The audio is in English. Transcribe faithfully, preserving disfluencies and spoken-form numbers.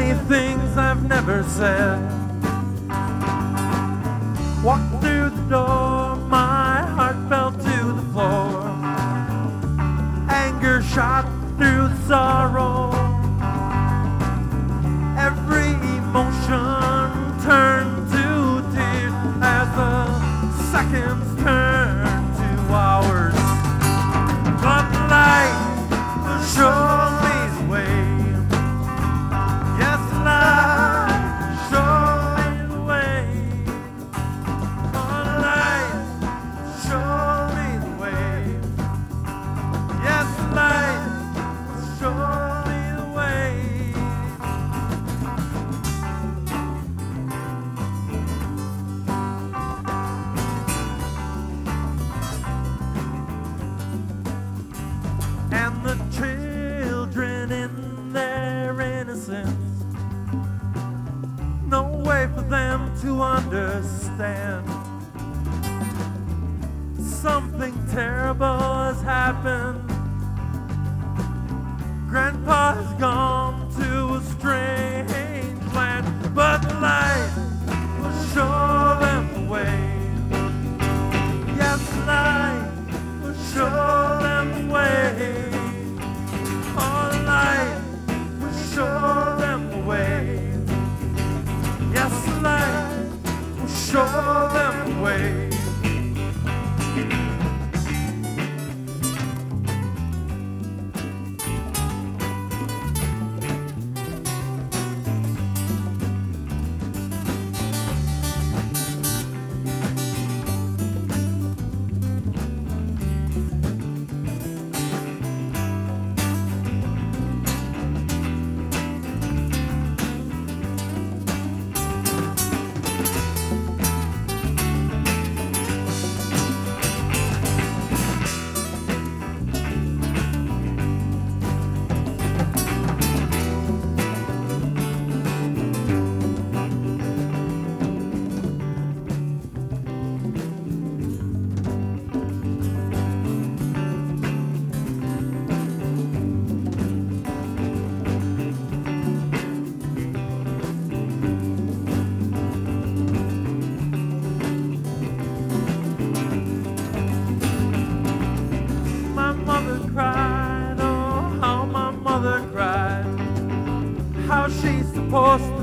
many things I've never said. Walked through the door, my heart fell to the floor. Anger shot through the sorrow. Every emotion turned to tears as the seconds turned to hours. But the light will show me the way. Yes, the light will show me the way. Oh, the light will show me the way. Yes, the light will show me the way. And the children in their innocence, no way for them to understand. Something terrible has happened. Grandpa has gone to a strange land, but the light will show them the way. Yes, the light will show them the way. Oh, the light will show them the way. Yes, the light will show them the way. Cried, oh, how my mother cried, how she's supposed to